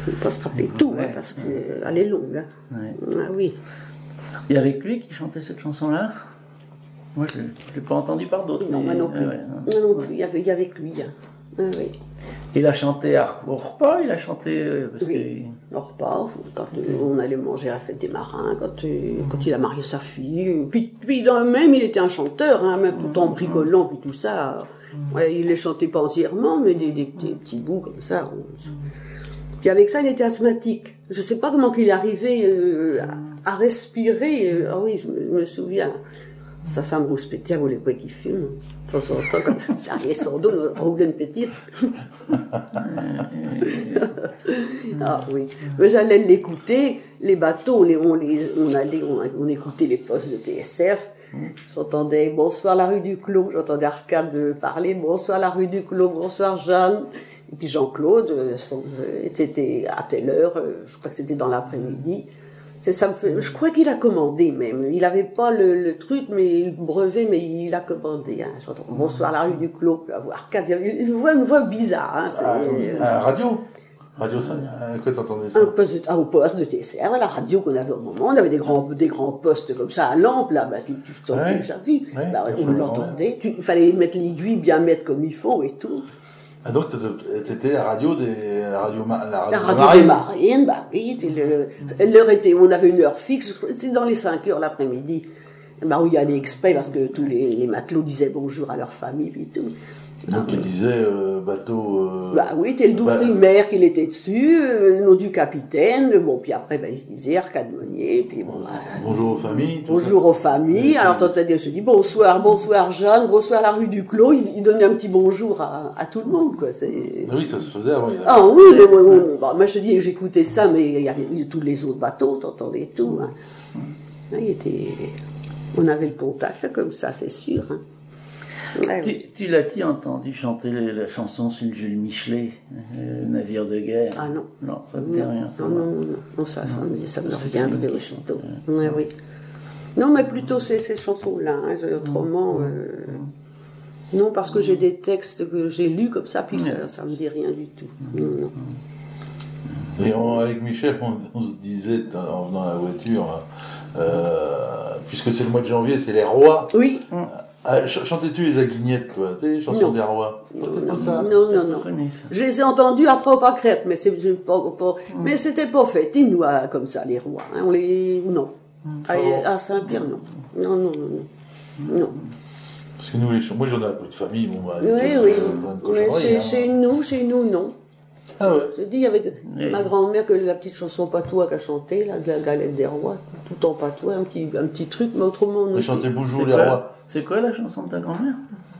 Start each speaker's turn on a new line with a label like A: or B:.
A: ne peux pas se rappeler tout, hein, parce qu'elle est longue. Hein.
B: Ouais.
A: Ah oui.
B: Et avec lui qui chantait cette chanson-là? Moi, je ne l'ai pas entendu par d'autres.
A: Non, moi non plus.
B: Ouais,
A: Moi non plus, il y avait avec lui. Hein. Ah, oui.
B: Il a chanté au repas, il a chanté... parce
A: Oui, au repas, quand on allait manger à la fête des marins, quand il a marié sa fille. Puis dans même, il était un chanteur, hein, même tout en bricolant, puis tout ça. Ouais, il les chantait pas entièrement, mais des petits bouts comme ça. Puis avec ça, il était asthmatique. Je sais pas comment il est arrivé à respirer. Ah oui, je me souviens. Sa femme Rouspétière voulait pas qu'il fume. De temps en temps, quand il arrivait son dos, il roulait une petite. Ah oui. Mais j'allais l'écouter. Les bateaux, on écoutait les postes de TSF. J'entendais « Bonsoir la rue du Clos ». J'entendais Arcade parler « Bonsoir la rue du Clos, bonsoir Jeanne ». Et puis Jean-Claude, c'était à telle heure, je crois que c'était dans l'après-midi. Je crois qu'il a commandé même. Il n'avait pas le truc, mais le brevet, mais il a commandé. Hein. Bonsoir la rue du Clos, puis avoir Arcade. Il y avait une voix bizarre. Hein,
C: radio ça, quoi t'entendais ça?
A: Au poste de TSR, à la radio qu'on avait au moment, on avait des grands postes comme ça à lampe, là, tu t'entendais ça, on l'entendait, il fallait mettre l'aiguille, bien mettre comme il faut et tout.
C: Ah donc c'était la radio des
A: marines, bah oui, l'heure était, on avait une heure fixe, c'était dans les 5 heures l'après-midi, bah où il y allait exprès parce que tous les matelots disaient bonjour à leur famille et tout.
C: Donc il disait bateau...
A: Bah oui, c'était le Douvrimer qu'il était dessus, le nom du capitaine, bon, puis après, il se disait Arcade Monnier, puis bon...
C: bonjour aux familles.
A: Bonjour aux familles, alors t'entendais, je dis bonsoir Jeanne, bonsoir la rue du Clos, il donnait un petit bonjour à tout le monde, quoi.
C: Ah oui, ça se faisait avant.
A: Ah oui, mais moi je te dis, j'écoutais ça, mais il y avait tous les autres bateaux, t'entendais tout. Hein. On avait le contact comme ça, c'est sûr. Hein. Ouais,
B: tu l'as-tu entendu chanter la chanson sur Jules Michelet, Navire de guerre?
A: Ah non.
B: Non, ça ne dit rien. Ça
A: non, ça me reviendrait aussitôt. Ouais, oui. Non, mais plutôt ces chansons-là. Hein, autrement, non, parce que j'ai des textes que j'ai lus comme ça, puis ça me dit rien du tout. Non.
C: Et avec Michel, on se disait en venant à la voiture, puisque c'est le mois de janvier, c'est les rois.
A: Oui.
C: Chantais-tu les aguignettes, toi, tu sais, les chansons des rois?
A: Non. Je les ai entendus après au Pâquerette, mais mais c'était pas fait, nous, comme ça, les rois. Hein, non. À Saint-Pierre, non. Non.
C: Parce que nous, moi j'en ai un peu de famille, bon,
A: oui. Mais chez nous, non.
C: Ah ouais.
A: Je dis avec ma grand-mère que la petite chanson patois qu'elle chantait, là, de la galette des rois, tout en patois, un petit truc, mais autrement...
C: Elle chantait Boujou les rois.
B: C'est quoi la chanson de ta grand-mère?